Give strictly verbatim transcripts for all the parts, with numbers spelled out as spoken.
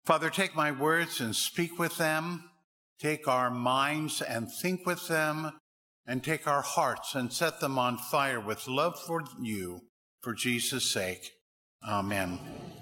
Father, take my words and speak with them. Take our minds and think with them, and take our hearts and set them on fire with love for you, for Jesus' sake. Amen.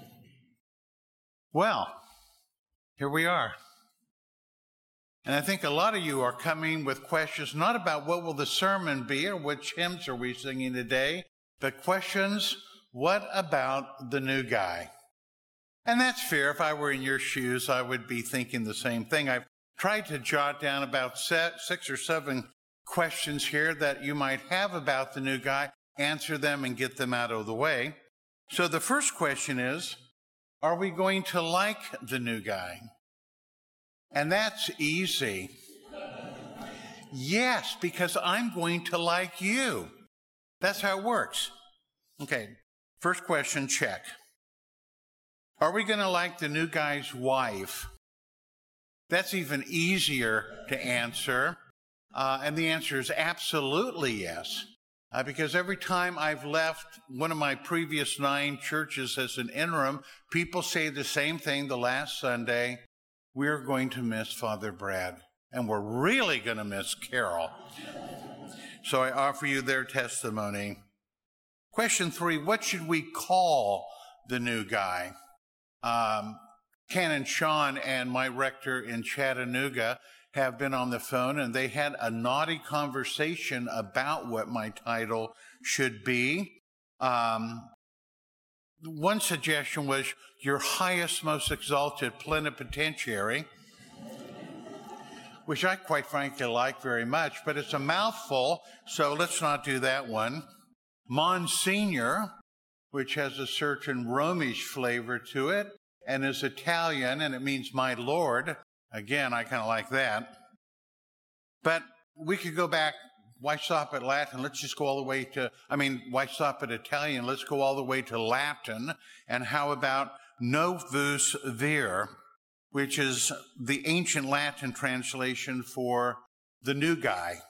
Well, here we are. And I think a lot of you are coming with questions, not about what will the sermon be or which hymns are we singing today, but questions, what about the new guy? And that's fair. If I were in your shoes, I would be thinking the same thing. I've tried to jot down about six or seven questions here that you might have about the new guy, answer them and get them out of the way. So the first question is, are we going to like the new guy? And that's easy. Yes, because I'm going to like you. That's how it works. Okay, first question, check. Are we going to like the new guy's wife? That's even easier to answer. Uh, and the answer is absolutely yes. Uh, because every time I've left one of my previous nine churches as an interim, people say the same thing the last Sunday. We're going to miss Father Brad, and we're really going to miss Carol. So I offer you their testimony. Question three, what should we call the new guy? Um, Canon Sean and my rector in Chattanooga have been on the phone, and they had a naughty conversation about what my title should be. Um, one suggestion was your highest, most exalted plenipotentiary, which I quite frankly like very much, but it's a mouthful, so let's not do that one. Monsignor, which has a certain Romish flavor to it, and is Italian, and it means my Lord. Again, I kind of like that. But we could go back, why stop at Latin? Let's just go all the way to, I mean, why stop at Italian? Let's go all the way to Latin. And how about Novus Vir, which is the ancient Latin translation for the new guy.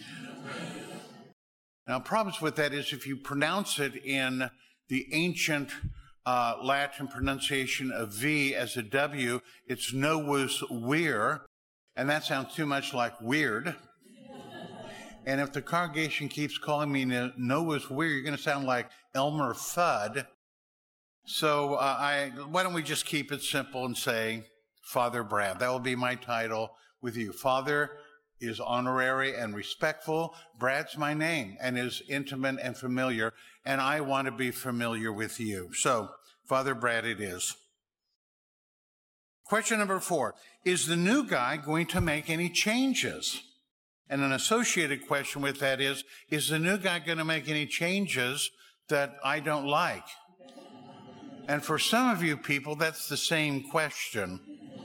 Now, problems with that is if you pronounce it in the ancient uh, Latin pronunciation of V as a W, it's Novus Vir, and that sounds too much like weird. And if the congregation keeps calling me Novus Vir, you're going to sound like Elmer Fudd. So uh, I, why don't we just keep it simple and say Father Brad? That will be my title with you. Father is honorary and respectful. Brad's my name and is intimate and familiar, and I want to be familiar with you. So, Father Brad it is. Question number four, is the new guy going to make any changes? And an associated question with that is, is the new guy going to make any changes that I don't like? And for some of you people, that's the same question.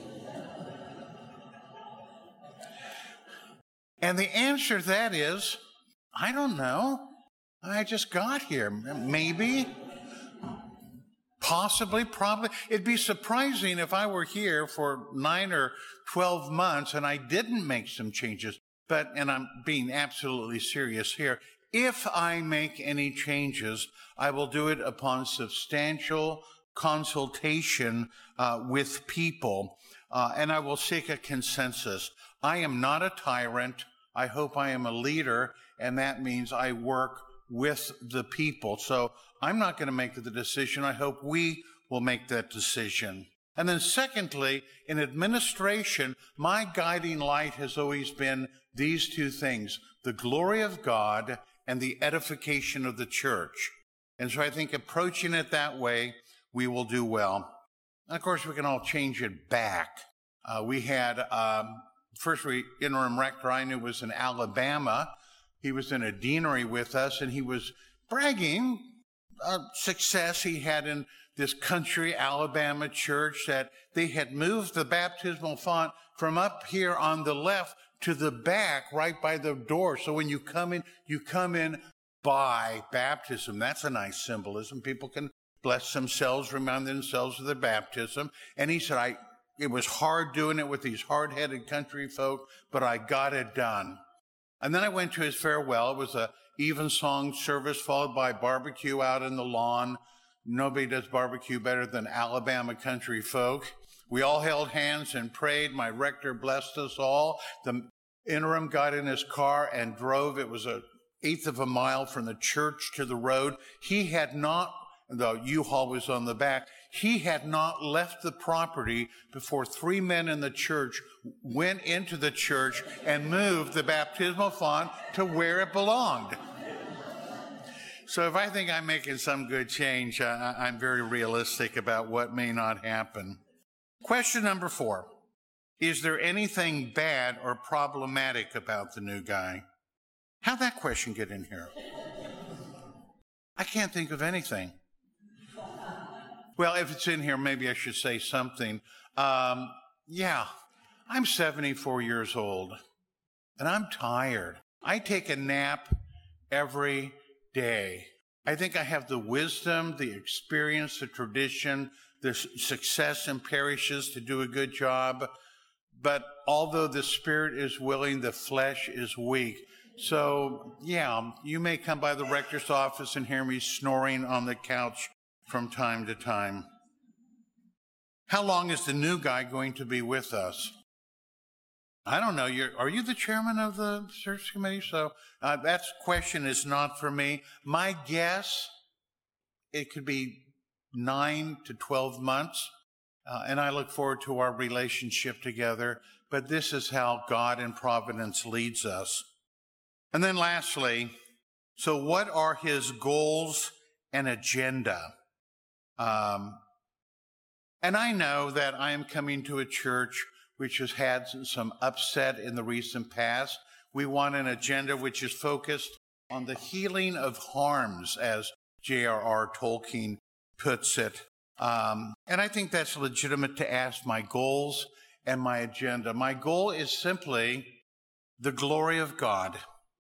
And the answer to that is, I don't know. I just got here. Maybe. Possibly, probably. It'd be surprising if I were here for nine or twelve months and I didn't make some changes. But, and I'm being absolutely serious here, if I make any changes, I will do it upon substantial consultation uh, with people, uh, and I will seek a consensus. I am not a tyrant. I hope I am a leader, and that means I work with the people. So I'm not going to make the decision. I hope we will make that decision. And then secondly, in administration, my guiding light has always been these two things, the glory of God and the edification of the church. And so I think approaching it that way, we will do well. And of course, we can all change it back. Uh, we had, um, first we, interim rector I knew was in Alabama. He was in a deanery with us, and he was bragging uh, success he had in this country Alabama church, that they had moved the baptismal font from up here on the left to the back right by the door. So when you come in, you come in by baptism. That's a nice symbolism. People can bless themselves, remind themselves of their baptism. And he said, I, it was hard doing it with these hard-headed country folk, but I got it done. And then I went to his farewell. It was a evensong service followed by barbecue out in the lawn. Nobody does barbecue better than Alabama country folk. We all held hands and prayed. My rector blessed us all. The interim got in his car and drove. It was an eighth of a mile from the church to the road. He had not, the U-Haul was on the back, he had not left the property before three men in the church went into the church and moved the baptismal font to where it belonged. So if I think I'm making some good change, I, I'm very realistic about what may not happen. Question number four. Is there anything bad or problematic about the new guy? How'd that question get in here? I can't think of anything. Well, if it's in here, maybe I should say something. Um, yeah, I'm seventy-four years old, and I'm tired. I take a nap every day. I think I have the wisdom, the experience, the tradition, the success in parishes to do a good job. But although the spirit is willing, the flesh is weak. So, yeah, you may come by the rector's office and hear me snoring on the couch from time to time. How long is the new guy going to be with us? I don't know. You're, are you the chairman of the search committee? So uh, that question is not for me. My guess, it could be nine to twelve months, uh, and I look forward to our relationship together. But this is how God in providence leads us. And then lastly, so what are his goals and agenda? Um, and I know that I am coming to a church which has had some upset in the recent past. We want an agenda which is focused on the healing of harms, as J R R Tolkien puts it. Um, and I think that's legitimate to ask my goals and my agenda. My goal is simply the glory of God.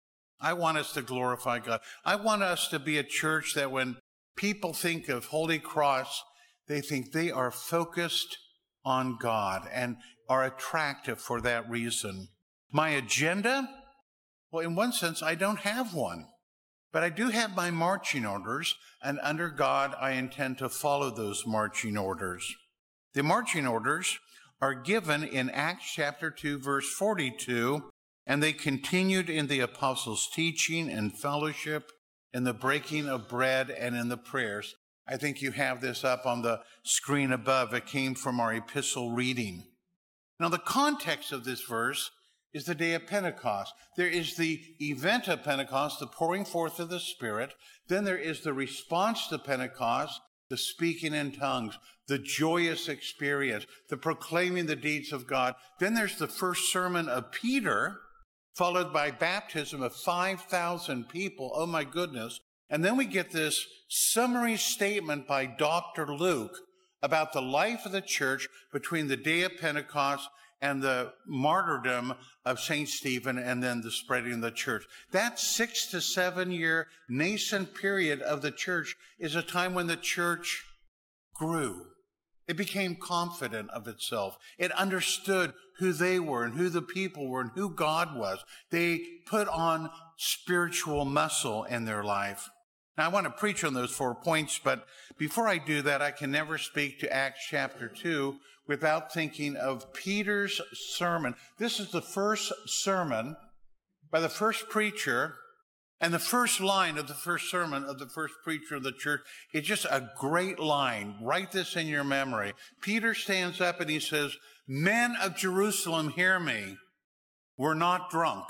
I want us to glorify God. I want us to be a church that when people think of Holy Cross, they think they are focused on God and are attractive for that reason. My agenda? Well, in one sense, I don't have one. But I do have my marching orders, and under God, I intend to follow those marching orders. The marching orders are given in Acts chapter two, verse forty-two, and they continued in the apostles' teaching and fellowship, in the breaking of bread, and in the prayers. I think you have this up on the screen above. It came from our epistle reading. Now, the context of this verse is the day of Pentecost. There is the event of Pentecost, the pouring forth of the Spirit. Then there is the response to Pentecost, the speaking in tongues, the joyous experience, the proclaiming the deeds of God. Then there's the first sermon of Peter, followed by baptism of five thousand people. Oh, my goodness. And then we get this summary statement by Doctor Luke about the life of the church between the day of Pentecost and the martyrdom of Saint Stephen, and then the spreading of the church. That six to seven year nascent period of the church is a time when the church grew. It became confident of itself. It understood who they were and who the people were and who God was. They put on spiritual muscle in their life. Now, I want to preach on those four points, but before I do that, I can never speak to Acts chapter two without thinking of Peter's sermon. This is the first sermon by the first preacher, and the first line of the first sermon of the first preacher of the church is just a great line. Write this in your memory. Peter stands up and he says, "Men of Jerusalem, hear me. We're not drunk."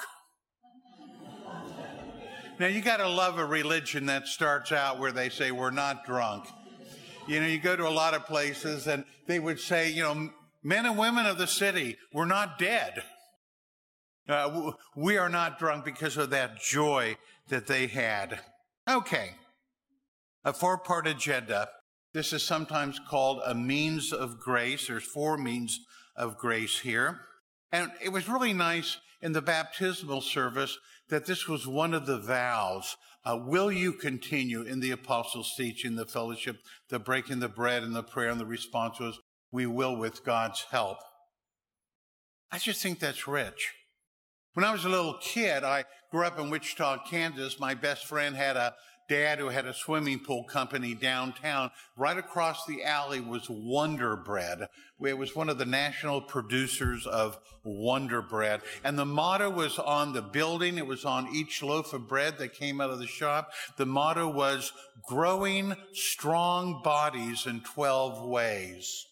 Now, you got to love a religion that starts out where they say, "We're not drunk." You know, you go to a lot of places and they would say, you know, "Men and women of the city, we're not dead. Uh, we are not drunk," because of that joy that they had. Okay, a four-part agenda. This is sometimes called a means of grace. There's four means of grace here. And it was really nice in the baptismal service that this was one of the vows. Uh, will you continue in the apostles' teaching, the fellowship, the breaking the bread, and the prayer? And the response was, "We will with God's help." I just think that's rich. When I was a little kid, I grew up in Wichita, Kansas. My best friend had a dad who had a swimming pool company downtown. Right across the alley was Wonder Bread. It was one of the national producers of Wonder Bread. And the motto was on the building. It was on each loaf of bread that came out of the shop. The motto was, growing strong bodies in twelve ways.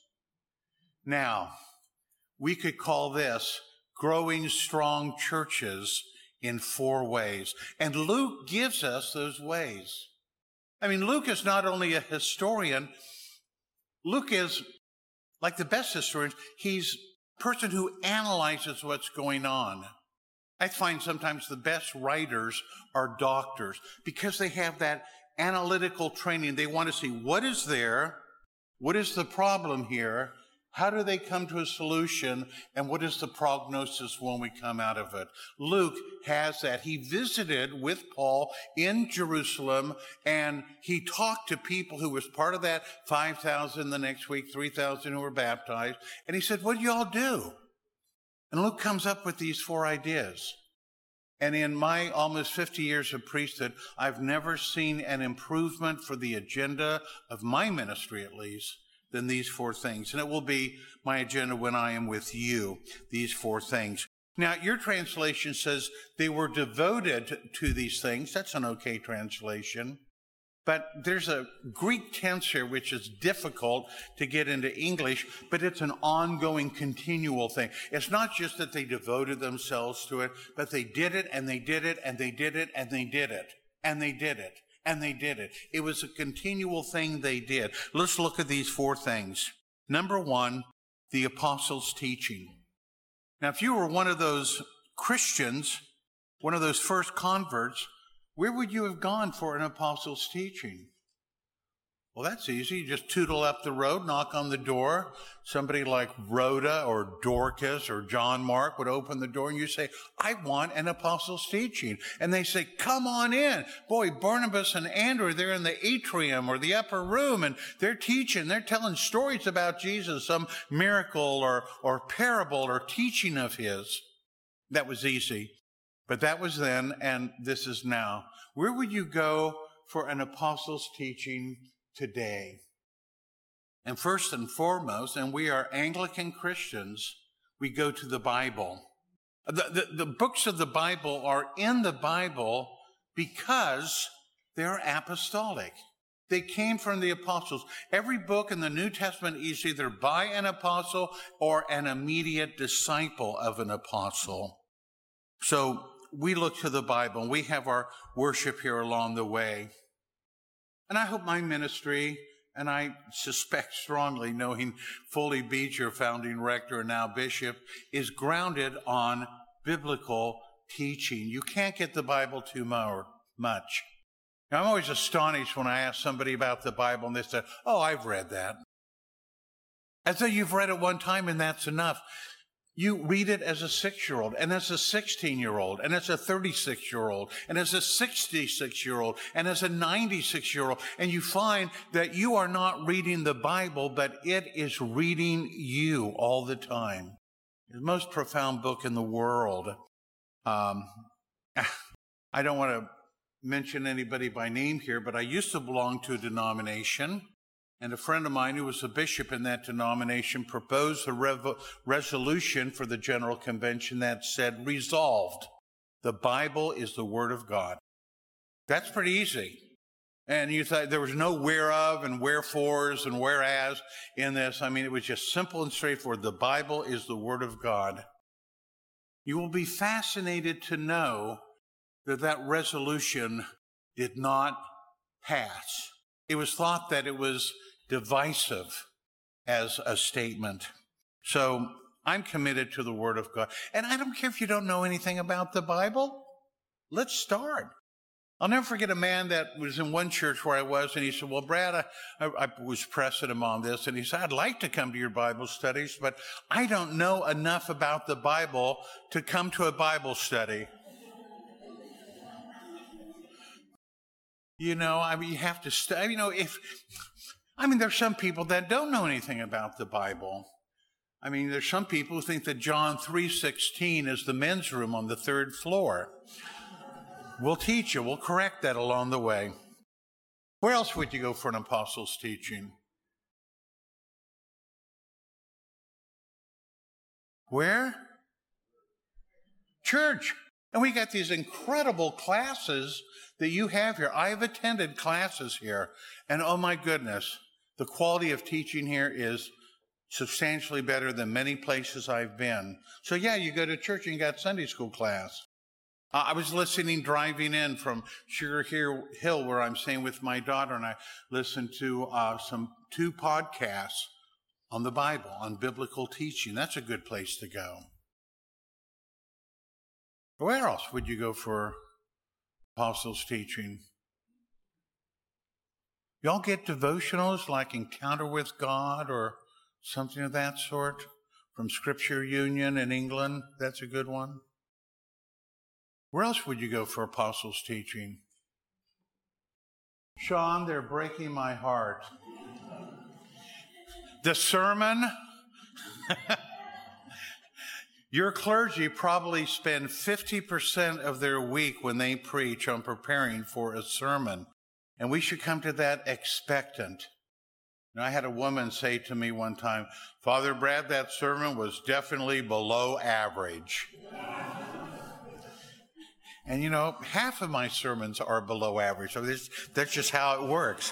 Now, we could call this growing strong churches in four ways. And Luke gives us those ways. I mean, Luke is not only a historian, Luke is, like the best historians, he's a person who analyzes what's going on. I find sometimes the best writers are doctors because they have that analytical training. They want to see what is there, what is the problem here, how do they come to a solution, and what is the prognosis when we come out of it? Luke has that. He visited with Paul in Jerusalem, and he talked to people who was part of that five thousand the next week, three thousand who were baptized, and he said, what do y'all do? And Luke comes up with these four ideas. And in my almost fifty years of priesthood, I've never seen an improvement for the agenda of my ministry, at least, than these four things. And it will be my agenda when I am with you, these four things. Now, your translation says they were devoted to these things. That's an okay translation. But there's a Greek tense here which is difficult to get into English, but it's an ongoing, continual thing. It's not just that they devoted themselves to it, but they did it, and they did it, and they did it, and they did it, and they did it. And they did it. It was a continual thing they did. Let's look at these four things. Number one, the apostles' teaching. Now, if you were one of those Christians, one of those first converts, where would you have gone for an apostles' teaching? Well, that's easy. You just tootle up the road, knock on the door. Somebody like Rhoda or Dorcas or John Mark would open the door and you say, I want an apostles' teaching. And they say, come on in. Boy, Barnabas and Andrew, they're in the atrium or the upper room and they're teaching. They're telling stories about Jesus, some miracle or, or parable or teaching of his. That was easy. But that was then, and this is now. Where would you go for an apostles' teaching today? And first and foremost, and we are Anglican Christians, we go to the Bible. The, the, the books of the Bible are in the Bible because they're apostolic. They came from the apostles. Every book in the New Testament is either by an apostle or an immediate disciple of an apostle. So we look to the Bible, and we have our worship here along the way. And I hope my ministry, and I suspect strongly, knowing Foley Beach, your founding rector and now bishop, is grounded on biblical teaching. You can't get the Bible too much. Now, I'm always astonished when I ask somebody about the Bible and they say, oh, I've read that. As though you've read it one time and that's enough. You read it as a six-year-old, and as a sixteen-year-old, and as a thirty-six-year-old, and as a sixty-six-year-old, and as a ninety-six-year-old, and you find that you are not reading the Bible, but it is reading you all the time. It's the most profound book in the world. Um, I don't want to mention anybody by name here, but I used to belong to a denomination. And a friend of mine who was a bishop in that denomination proposed a rev- resolution for the General Convention that said, resolved, the Bible is the Word of God. That's pretty easy. And you thought there was no whereof and wherefores and whereas in this. I mean, it was just simple and straightforward. The Bible is the Word of God. You will be fascinated to know that that resolution did not pass. It was thought that it was divisive as a statement. So I'm committed to the Word of God. And I don't care if you don't know anything about the Bible. Let's start. I'll never forget a man that was in one church where I was, and he said, well, Brad, I, I, I was pressing him on this, and he said, I'd like to come to your Bible studies, but I don't know enough about the Bible to come to a Bible study. You know, I mean, you have to study. You know, if, I mean, there's some people that don't know anything about the Bible. I mean, there's some people who think that John three sixteen is the men's room on the third floor. We'll teach you. We'll correct that along the way. Where else would you go for an apostle's teaching? Where? Church. And we got these incredible classes that you have here. I've attended classes here, and oh my goodness, the quality of teaching here is substantially better than many places I've been. So yeah, you go to church and you got Sunday school class. Uh, I was listening driving in from Sugar Hill, where I'm staying with my daughter, and I listened to uh, some two podcasts on the Bible, on biblical teaching. That's a good place to go. Where else would you go for apostles' teaching? Y'all get devotionals like Encounter with God or something of that sort from Scripture Union in England? That's a good one. Where else would you go for apostles' teaching? Sean, they're breaking my heart. The sermon. Your clergy probably spend fifty percent of their week when they preach on preparing for a sermon. And we should come to that expectant. And I had a woman say to me one time, Father Brad, that sermon was definitely below average. And you know, half of my sermons are below average. So this, that's just how it works.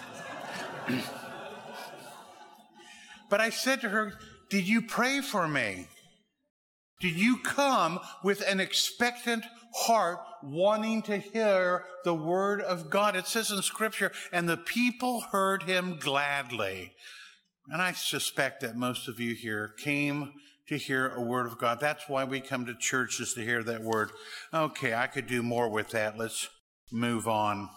But I said to her, did you pray for me? Did you come with an expectant heart wanting to hear the word of God? It says in Scripture, and the people heard him gladly. And I suspect that most of you here came to hear a word of God. That's why we come to church, is to hear that word. Okay, I could do more with that. Let's move on.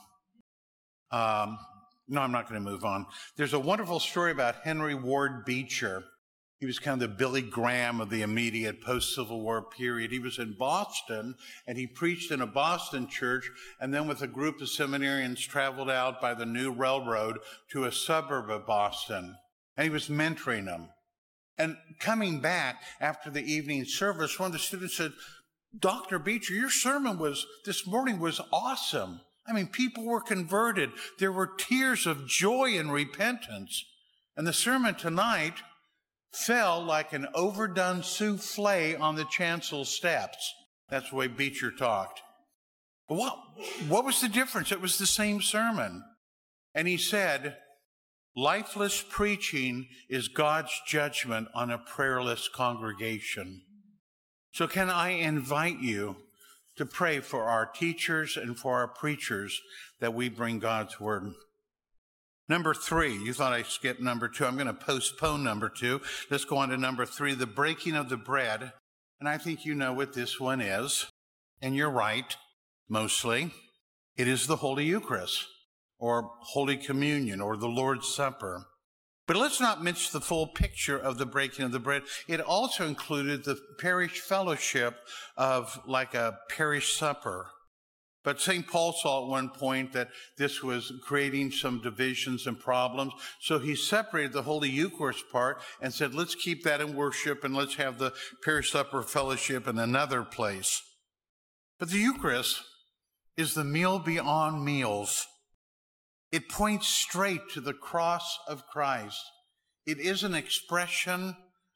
Um, no, I'm not going to move on. There's a wonderful story about Henry Ward Beecher. He was kind of the Billy Graham of the immediate post-Civil War period. He was in Boston, and he preached in a Boston church, and then with a group of seminarians traveled out by the new railroad to a suburb of Boston, and he was mentoring them. And coming back after the evening service, one of the students said, Doctor Beecher, your sermon was this morning was awesome. I mean, people were converted. There were tears of joy and repentance. And the sermon tonight fell like an overdone souffle on the chancel steps. That's the way Beecher talked. But what, what was the difference? It was the same sermon. And he said, lifeless preaching is God's judgment on a prayerless congregation. So can I invite you to pray for our teachers and for our preachers that we bring God's word. Number three, you thought I skipped number two. I'm going to postpone number two. Let's go on to number three, the breaking of the bread. And I think you know what this one is. And you're right, mostly. It is the Holy Eucharist, or Holy Communion, or the Lord's Supper. But let's not miss the full picture of the breaking of the bread. It also included the parish fellowship of like a parish supper. But Saint Paul saw at one point that this was creating some divisions and problems. So he separated the Holy Eucharist part and said, let's keep that in worship and let's have the parish supper fellowship in another place. But the Eucharist is the meal beyond meals. It points straight to the cross of Christ. It is an expression,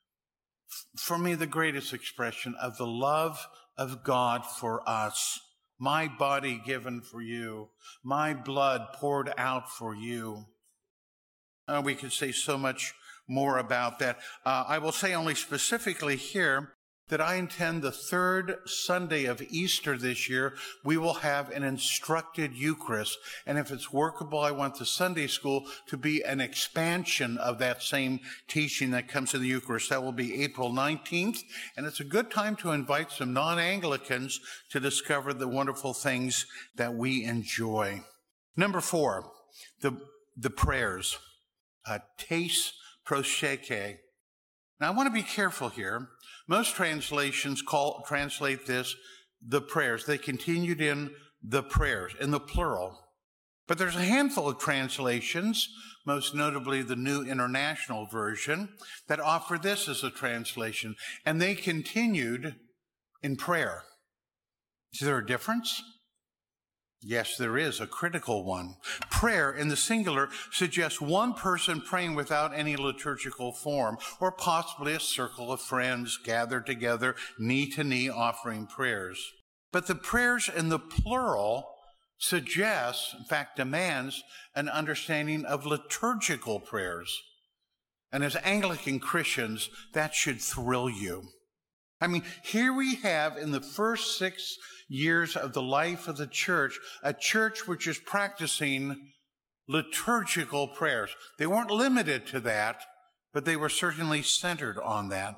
for me, the greatest expression of the love of God for us. My body given for you, my blood poured out for you. Uh, we could say so much more about that. Uh, I will say only specifically here that I intend the third Sunday of Easter this year, we will have an instructed Eucharist. And if it's workable, I want the Sunday school to be an expansion of that same teaching that comes in the Eucharist. That will be April nineteenth. And it's a good time to invite some non-Anglicans to discover the wonderful things that we enjoy. Number four, the, the prayers. Uh, Tes Prosheke. Now, I want to be careful here. Most translations call translate this the prayers. They continued in the prayers, in the plural. But there's a handful of translations, most notably the New International Version, that offer this as a translation. And they continued in prayer. Is there a difference? Yes, there is a critical one. Prayer in the singular suggests one person praying without any liturgical form, or possibly a circle of friends gathered together, knee to knee, offering prayers. But the prayers in the plural suggests, in fact, demands an understanding of liturgical prayers. And as Anglican Christians, that should thrill you. I mean, here we have in the first six years of the life of the church, a church which is practicing liturgical prayers. They weren't limited to that, but they were certainly centered on that.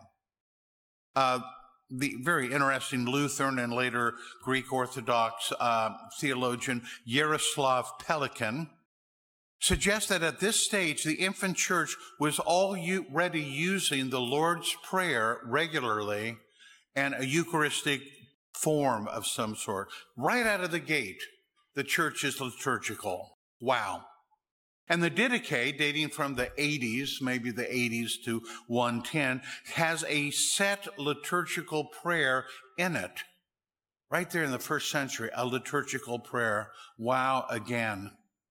Uh, the very interesting Lutheran and later Greek Orthodox uh, theologian Yaroslav Pelikan suggests that at this stage, the infant church was already using the Lord's Prayer regularly and a Eucharistic form of some sort. Right out of the gate, the church is liturgical. Wow. And the Didache, dating from the eighties, maybe the eighties to one ten, has a set liturgical prayer in it. Right there in the first century, a liturgical prayer. Wow, again.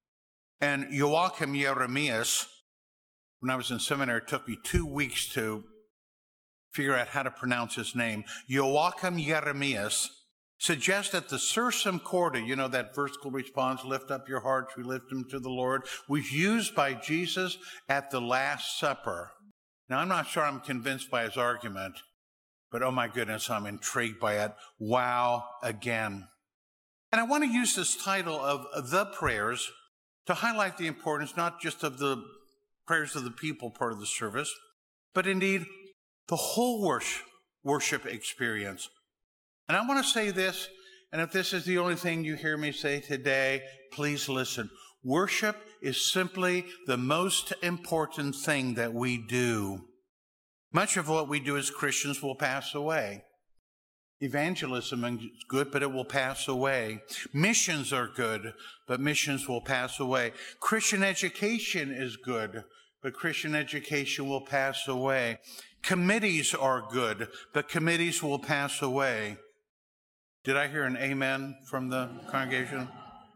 And Joachim Jeremias, when I was in seminary, it took me two weeks to figure out how to pronounce his name. Joachim Jeremias suggests that the Sursum Corda, you know, that vertical response, lift up your hearts, we lift them to the Lord, was used by Jesus at the Last Supper. Now, I'm not sure I'm convinced by his argument, but oh my goodness, I'm intrigued by it. Wow, again. And I want to use this title of The Prayers to highlight the importance not just of the prayers of the people part of the service, but indeed the whole worship, worship experience. And I want to say this, and if this is the only thing you hear me say today, please listen. Worship is simply the most important thing that we do. Much of what we do as Christians will pass away. Evangelism is good, but it will pass away. Missions are good, but missions will pass away. Christian education is good, but Christian education will pass away. Committees are good, but committees will pass away. Did I hear an amen from the congregation?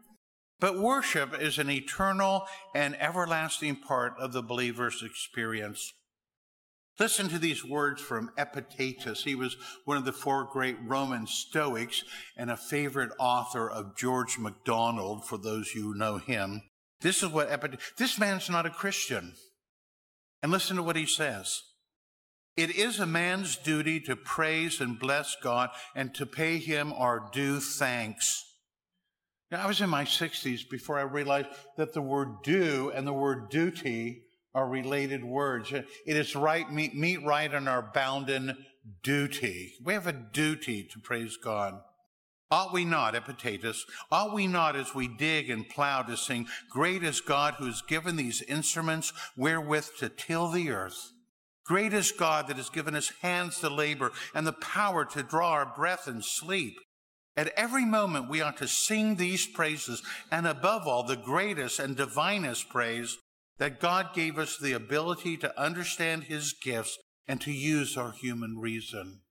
But worship is an eternal and everlasting part of the believer's experience. Listen to these words from Epictetus. He was one of the four great Roman Stoics and a favorite author of George MacDonald, for those who know him. This is what Epictetus, this man's not a Christian. And listen to what he says. It is a man's duty to praise and bless God and to pay him our due thanks. Now, I was in my sixties before I realized that the word due and the word duty are related words. It is right, meet, meet right in our bounden duty. We have a duty to praise God. Ought we not, Epictetus, ought we not as we dig and plow to sing, great is God who has given these instruments wherewith to till the earth. Great is God that has given us hands to labor and the power to draw our breath and sleep. At every moment we ought to sing these praises, and above all, the greatest and divinest praise, that God gave us the ability to understand his gifts and to use our human reason.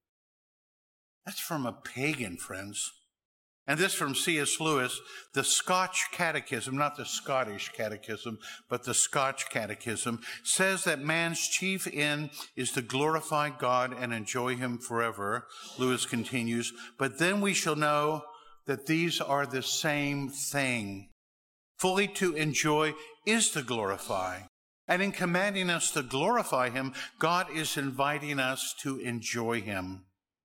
That's from a pagan, friends. And this from C S Lewis, the Scotch Catechism, not the Scottish Catechism, but the Scotch Catechism, says that man's chief end is to glorify God and enjoy him forever. Lewis continues, but then we shall know that these are the same thing. Fully to enjoy is to glorify. And in commanding us to glorify him, God is inviting us to enjoy him.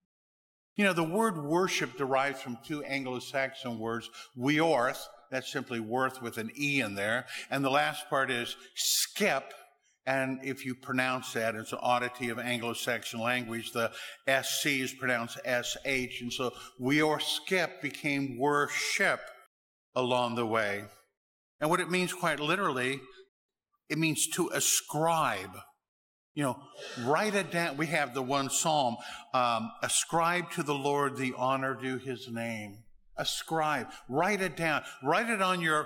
You know, the word worship derives from two Anglo-Saxon words, weorth, that's simply worth with an E in there, and the last part is skep, and if you pronounce that, it's an oddity of Anglo-Saxon language, the S C is pronounced S H, and so weor skep became worship along the way. And what it means quite literally, it means to ascribe. You know, write it down. We have the one psalm, um, ascribe to the Lord the honor due his name. Ascribe, write it down. Write it on your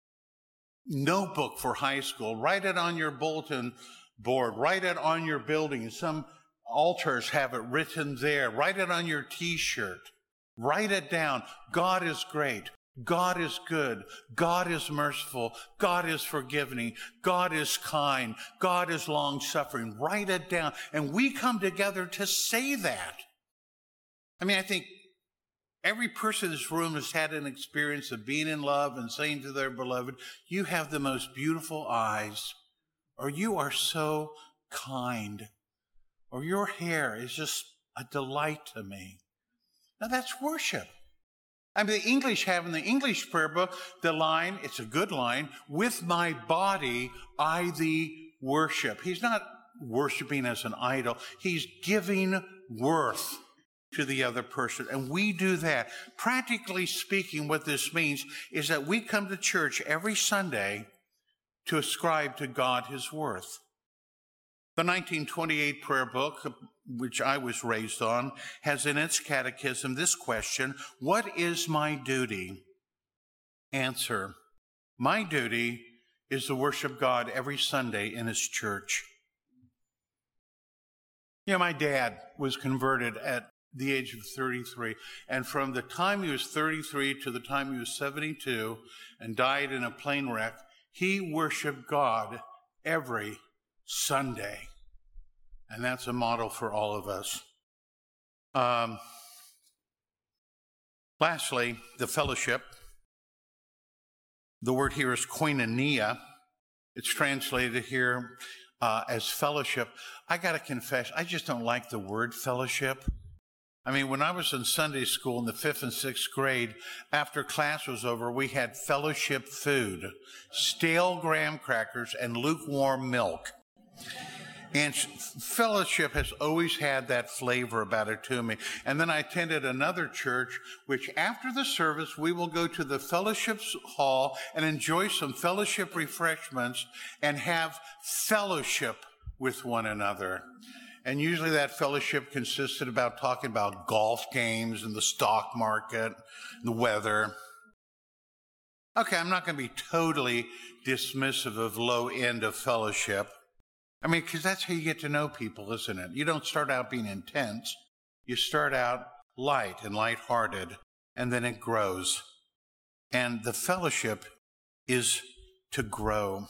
notebook for high school. Write it on your bulletin board. Write it on your building. Some altars have it written there. Write it on your T-shirt. Write it down. God is great. God is good. God is merciful. God is forgiving. God is kind. God is long-suffering. Write it down. And we come together to say that. I mean, I think every person in this room has had an experience of being in love and saying to their beloved, you have the most beautiful eyes, or you are so kind, or your hair is just a delight to me. Now that's worship. I mean, the English have in the English prayer book the line, it's a good line, with my body I thee worship. He's not worshiping as an idol. He's giving worth to the other person. And we do that. Practically speaking, what this means is that we come to church every Sunday to ascribe to God his worth. The nineteen twenty-eight prayer book, which I was raised on, has in its catechism this question: what is my duty? Answer: my duty is to worship God every Sunday in his church. You know, my dad was converted at the age of thirty-three, and from the time he was thirty-three to the time he was seventy-two and died in a plane wreck, he worshiped God every Sunday. And that's a model for all of us. Um, lastly, the fellowship. The word here is koinonia. It's translated here uh, as fellowship. I got to confess, I just don't like the word fellowship. I mean, when I was in Sunday school in the fifth and sixth grade, after class was over, we had fellowship food, stale graham crackers and lukewarm milk. And fellowship has always had that flavor about it to me. And then I attended another church, which after the service, we will go to the fellowship hall and enjoy some fellowship refreshments and have fellowship with one another. And usually that fellowship consisted about talking about golf games and the stock market, the weather. Okay, I'm not going to be totally dismissive of low end of fellowship. I mean, because that's how you get to know people, isn't it? You don't start out being intense. You start out light and lighthearted, and then it grows. And the fellowship is to grow.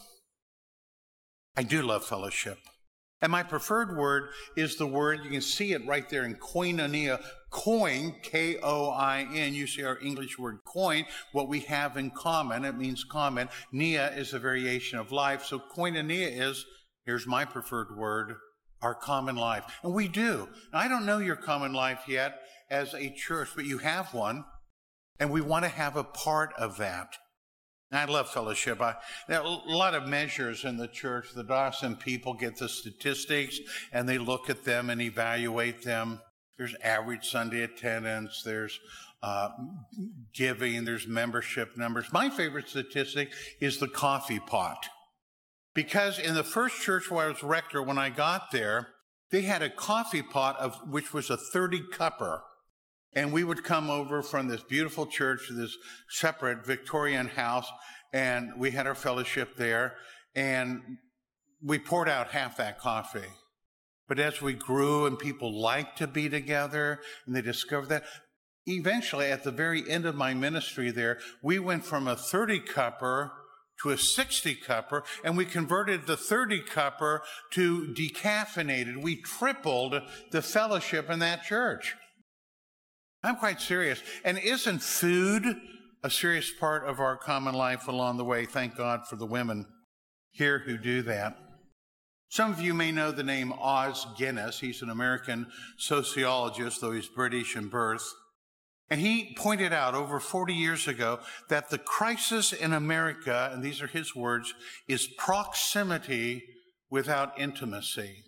I do love fellowship. And my preferred word is the word, you can see it right there in koinonia, coin, K O I N. You see our English word coin, what we have in common. It means common. Nia is a variation of life. So koinonia is, here's my preferred word, our common life. And we do. Now, I don't know your common life yet as a church, but you have one. And we want to have a part of that. And I love fellowship. I, there are a lot of measures in the church. The Dawson people get the statistics, and they look at them and evaluate them. There's average Sunday attendance. There's uh, giving. There's membership numbers. My favorite statistic is the coffee pot. Because in the first church where I was rector, when I got there, they had a coffee pot of which was a thirty cupper. And we would come over from this beautiful church to this separate Victorian house, and we had our fellowship there, and we poured out half that coffee. But as we grew and people liked to be together, and they discovered that, eventually at the very end of my ministry there, we went from a thirty cupper to a sixty cupper, and we converted the thirty cupper to decaffeinated. We tripled the fellowship in that church. I'm quite serious. And isn't food a serious part of our common life along the way? Thank God for the women here who do that. Some of you may know the name Os Guinness. He's an American sociologist, though he's British in birth. And he pointed out over forty years ago that the crisis in America, and these are his words, is proximity without intimacy.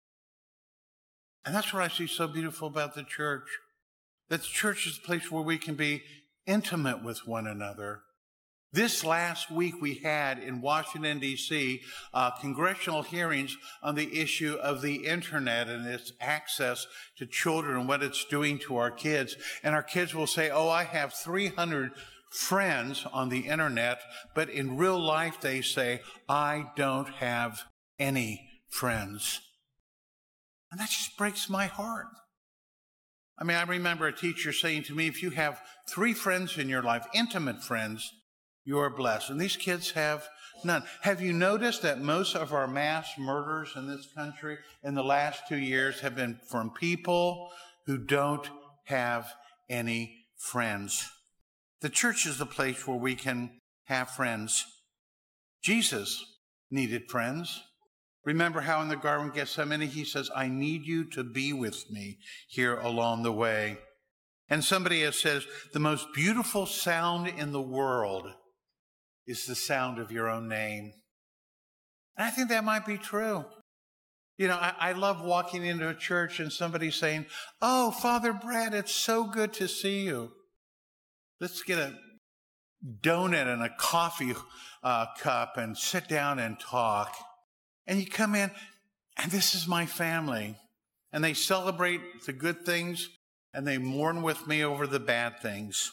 And that's what I see so beautiful about the church. That the church is a place where we can be intimate with one another. This last week we had in Washington, D C, uh, congressional hearings on the issue of the internet and its access to children and what it's doing to our kids. And our kids will say, oh, I have three hundred friends on the internet, but in real life they say, I don't have any friends. And that just breaks my heart. I mean, I remember a teacher saying to me, if you have three friends in your life, intimate friends, you are blessed. And these kids have none. Have you noticed that most of our mass murders in this country in the last two years have been from people who don't have any friends? The church is the place where we can have friends. Jesus needed friends. Remember how in the Garden of Gethsemane he says, I need you to be with me here along the way. And somebody has said, the most beautiful sound in the world is the sound of your own name. And I think that might be true. You know, I, I love walking into a church and somebody saying, oh, Father Brad, it's so good to see you. Let's get a donut and a coffee uh, cup and sit down and talk. And you come in, and this is my family. And they celebrate the good things, and they mourn with me over the bad things.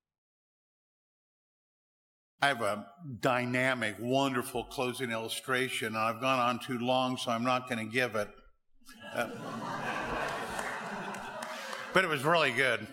I have a dynamic, wonderful closing illustration, and I've gone on too long, so I'm not going to give it. Uh, but it was really good.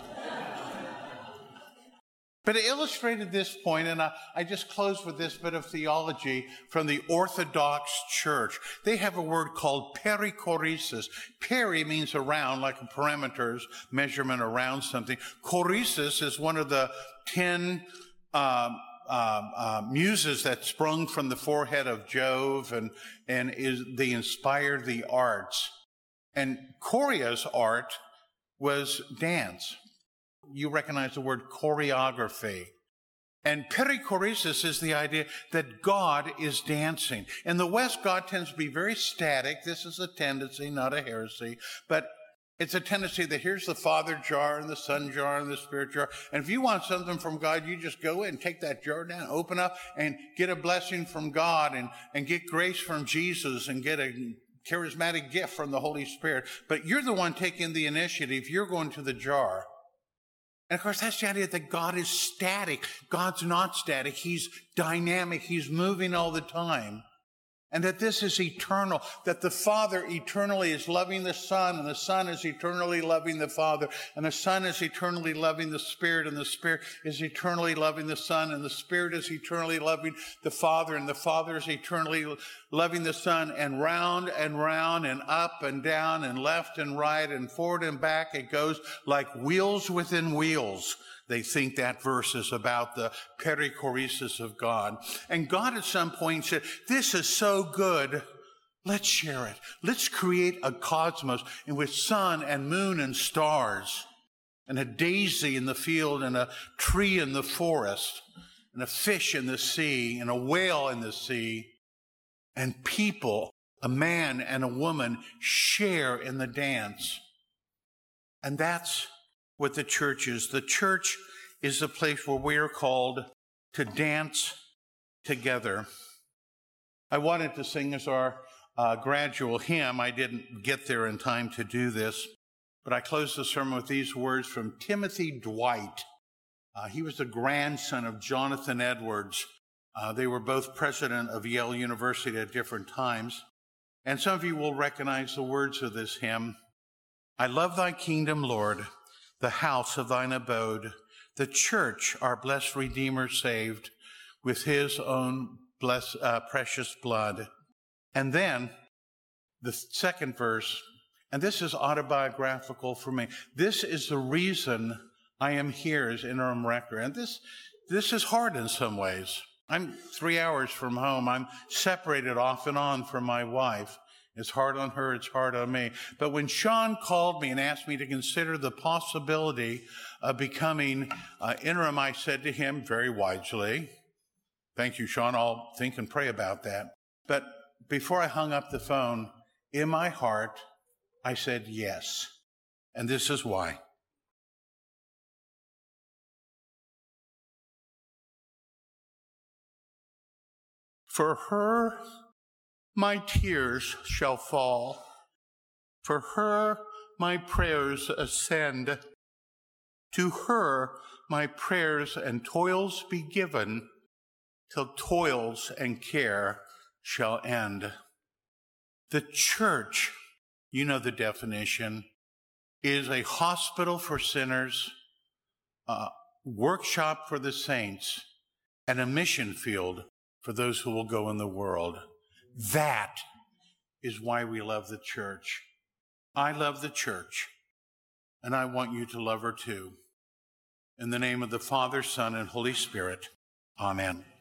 But it illustrated this point, and I, I just close with this bit of theology from the Orthodox Church. They have a word called perichoresis. Peri means around, like a perimeter's measurement around something. Choresis is one of the ten uh, uh, uh, muses that sprung from the forehead of Jove, and, and is they inspired the arts. And Choria's art was dance. You recognize the word choreography. And perichoresis is the idea that God is dancing. In the West, God tends to be very static. This is a tendency, not a heresy. But it's a tendency that here's the Father jar and the Son jar and the Spirit jar. And if you want something from God, you just go in, take that jar down, open up, and get a blessing from God, and, and get grace from Jesus, and get a charismatic gift from the Holy Spirit. But you're the one taking the initiative. You're going to the jar. And of course, that's the idea that God is static. God's not static. He's dynamic. He's moving all the time. And that this is eternal, that the Father eternally is loving the Son, and the Son is eternally loving the Father, and the Son is eternally loving the Spirit, and the Spirit is eternally loving the Son, and the Spirit is eternally loving the Father, and the Father is eternally loving the Son, and round and round and up and down and left and right and forward and back it goes like wheels within wheels. They think that verse is about the perichoresis of God. And God at some point said, this is so good, let's share it. Let's create a cosmos in which sun and moon and stars, and a daisy in the field, and a tree in the forest, and a fish in the sea, and a whale in the sea, and people, a man and a woman, share in the dance. And that's what the church is. The church is the place where we are called to dance together. I wanted to sing as our uh, gradual hymn. I didn't get there in time to do this, but I closed the sermon with these words from Timothy Dwight. Uh, he was the grandson of Jonathan Edwards. Uh, they were both president of Yale University at different times. And some of you will recognize the words of this hymn. I love thy kingdom, Lord, the house of thine abode, the church, our blessed Redeemer saved with his own blessed, uh, precious blood. And then the second verse, and this is autobiographical for me. This is the reason I am here as interim rector. And this, this is hard in some ways. I'm three hours from home. I'm separated off and on from my wife. It's hard on her, it's hard on me. But when Sean called me and asked me to consider the possibility of becoming uh, interim, I said to him very wisely, thank you, Sean, I'll think and pray about that. But before I hung up the phone, in my heart, I said yes. And this is why. For her, my tears shall fall. For her, my prayers ascend. To her, my prayers and toils be given, till toils and care shall end. The church, you know the definition, is a hospital for sinners, a workshop for the saints, and a mission field for those who will go in the world. That is why we love the church. I love the church, and I want you to love her too. In the name of the Father, Son, and Holy Spirit, amen.